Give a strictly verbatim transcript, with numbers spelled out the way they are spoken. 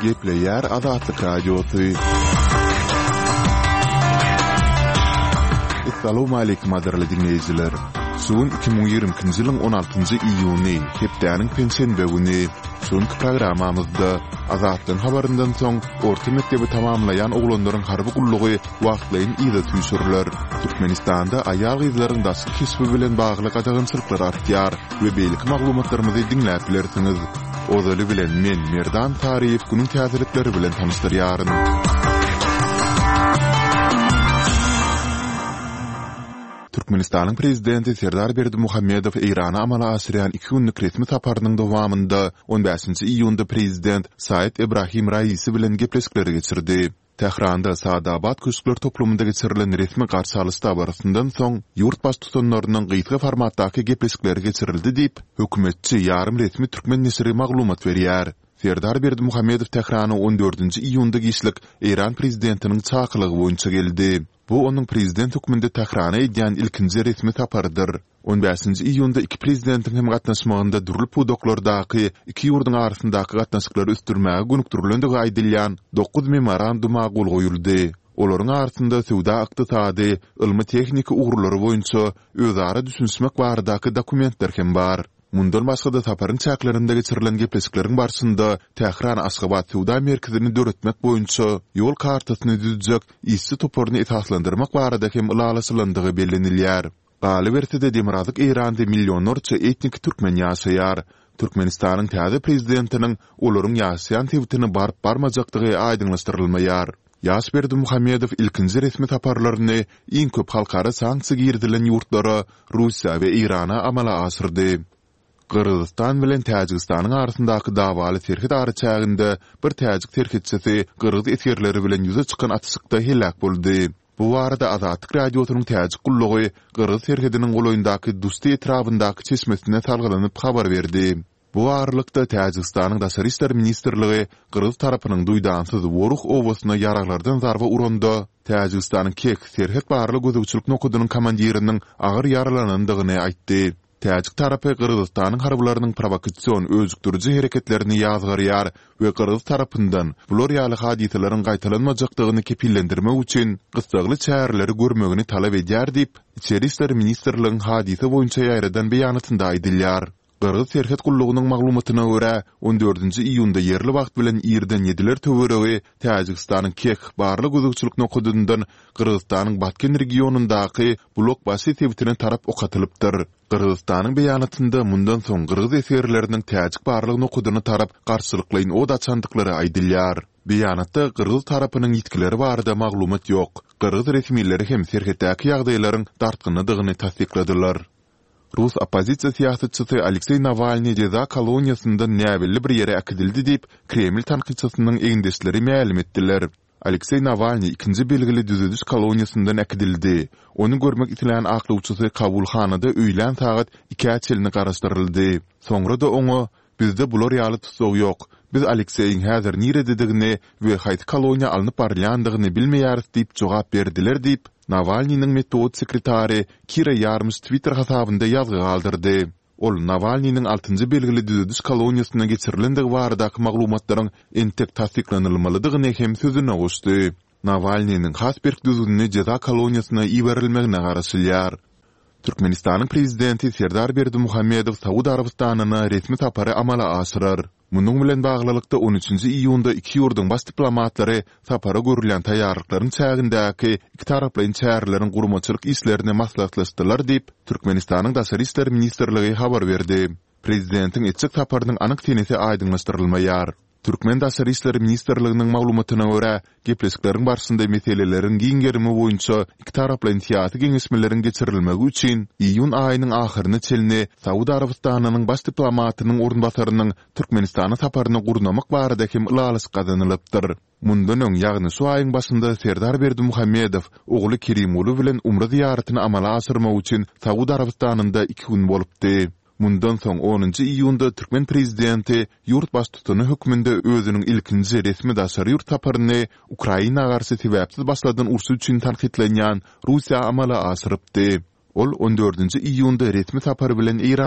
Gepleyer Azatlyk Radiosu. Assalamu alaykum aderli dinleyijiler. Suun iki bin ýygrymyňky ýylyň on altynjy iýuny, hepdäniň pensiýa güni. Şonky programamyzda Azatlyň habaryndan soň orta mektebi tamamlayan oglanlaryň harby gullugy wagtlaryň ýyda tüýsürler. Türkmenistanda aýal gyzlaryň dasy kesbi bilen bagly gadagynçylyklar artýar we beýlik maglumatlarymyzy dinläp bilersiňiz. Ozaly bilen men Merdan Tariýew günüň täzelikleri bilen tanışdyrýaryn. Türkmenistanyň prezidenti Serdar Berdimuhammedow Irana amala asyryan iki günlük resmi saparynyň dowamynda on beşinji iýunda prezident Said Ibrahim Raisi bilen gepleşikleri geçirdi. Tehranda Saadabad köşkler toplumunda geçirilen resmi garşy alysda barasyndan soň ýurt baş tutanlarynyň gyýtgy formatdaky gepleşikleri geçirildi diýip hökümetçi ýarym resmi türkmen nesiri maglumat berýär. Serdar Berdimuhammedow Tehrana on dördünji iýunda gişlik İran prezidentiniň çakylygy boýunça geldi. Bu onun prezident hükmünde Tehrana edýän ilkinji resmi saparydyr. on beşinji iýunda iki prezidentin hem gatnaşmagynda durulyp bu doklardaky iki ýurduň arasyndaky gatnaşyklary üstürmäge gönükdirilendigi aýdylýan dokuz memoranduma gol goýuldy. Olaryň arasynda sowda ykdysady, ilmi tehnika ugrulary boýunça özara düşünmek baradaky dokumentler hem bar. Mundan başga da saparyň çäklerinde geçirilen gepleşikleriň barşynda Tehran Aşgabat sowda merkezini döretmek boýunça ýol kartasyny düzjek, issi toporny esaslandyrmak barada hem ulalaşylandygy bellenilýär. Galy bertide Demirazyk Iranda millionlarça etnik türkmen ýaşaýar. Türkmenistanyň täze prezidentiniň olaryň ýaşaýan tewtini barp barmajakdygy aýdynlaşdyrylmaýar. Ýas Berdimuhammedow ilkinji resmi saparlaryny iň köp halkara sanksiýa girdilen ýurtlara Russiýa we Irana amala asyrdy. Kırgızistan bilen Täjikistanyň arasyndaky dawaly terhit arçagynda bir täjik terhitçisi Kırgız eskerleri bilen ýüze çykan atışykda helak boldy. Bu arada Azatlyk radiosynyň täjik gullugy Kırgız terhitiniň goloýundaky Dusti etrafyndaky çeşmesine salgylanyp habar berdi. Bu aralykda Täjikistanyň daşary işler ministrligi Kırgız tarapynyň duýdansyz Woruh owasyna ýaraglardan zarba uranda Täjikistanyň Kek terhit barly gözegçilik nokudynyň komandiriniň agyr ýaralanandygyny aýtdy. Täjik tarapy Kırgızstanyň harbalarynyň provokasiýon özgürlüği hereketlerini ýazgarýar we Kırgız tarapyndan bular ýaly hadiselerin gaýtalanmajakdygyny kepillendirmek üçin gysgaly çäreleri görmegini talap edýär diýip Içeri işler ministrligiň hadise boýunça ýaýradan beýanatynda aýdylýar. Kırgız terhit gullugynyň maglumatyna görä on dördünji iýunda yerli wagt bilen ýerden yediler töweregi Täjikistanyň Kek barly gözegçilik nokudyndan Kırgızstanyň Batken regionundaky blok başy tewtine tarap okatylypdyr. Kırgızstanyň beýanatynda mundan soň Kırgız eskerleriniň Täjik barlygy nokudyny tarap garşylyklaryň od açandyklary aýdylýar. Beýanatda Kırgız tarapynyň ýetkileri barada maglumat ýok. Kırgız resmileri hem serhetdäki ýagdaýlaryň dartgynlydygyny tasdikladylar. Rus opozisiýa siýasatçysy Aleksey Navalny ceza koloniýasynda näbelli bir ýere akdildi diýip Kreml tanqidçisynyň eňdeşleri ma'lum etdiler. Aleksey Navalny ikinji belgili düzediş koloniýasyndan akdildi. Onu görmek itilen aklawçysy kabulhanada öýlen sagat iki çelini garaşdyryldy. Soňra da oňa bizde bular ýaly tutsak ýok. Biz Alekseýiň häzir nirededigini we haýt koloniýa alnyp barýandygyny bilmeýäris diýip jogap berdiler diýip Navalnyň metod sekretary Kira Yarmys Twitter hasabynda ýazgy galdyrdy. Ol Navalnyň altynjy belgili düzediş koloniýasyna geçirilendigi baradaky maglumatlaryň entek tasdiklanylmalydygyny hem sözüne goşdy. Navalnyň Hasberg düzgünine ceza koloniýasyna iberilmegine garaşylýar. Türkmenistanyň prezidenti Serdar Berdimuhammedow Saudi Arabistanyna resmi sapary amala aşyrar. Munyň bilen baglylykda on üçünji iýunda iki ýurduň baş diplomatlary sapara görülen taýýarlyklaryň çägindäki iki taraplaryň çäreleriň gurmaçylyk işlerini maslahatlaşdylar diýip Türkmenistanyň daşary işler ministrligi habar berdi. Prezidentiň etjek saparynyň anyk tenesi aýdynlaşdyrylmaýar. Türkmen daşary işler ministrliginiň maglumatyna görä, gepleşikleriň barşynda meselelerin giňgerimi boýunça iki taraplaryň siýasy geňeşmeleriň geçirilmegi üçin iýun aýynyň ahyryna çelini Saudi Arabistanynyň baş diplomatynyň orunbasarynyň Türkmenistana saparyny gurnamak barada hem ulalyş gazanylypdyr. Mundan öň ýagny şu aýyň başynda Serdar Berdimuhammedow ogly Kerimoğlu bilen umra ziýaratyny amala asyrmak üçin Saudi Arabistanynda iki gün bolupdy. Mundan soň onunji iýunda Türkmen prezidenti ýurt baş tutany hökmünde özüniň ilkinji resmi daşary ýurt saparyny Ukraina garşy sebäpsiz başladan ursy üçin tanqidlenýän Russiýa amala asyrypdy. Ol on dördünji iýunda resmi sapary bilen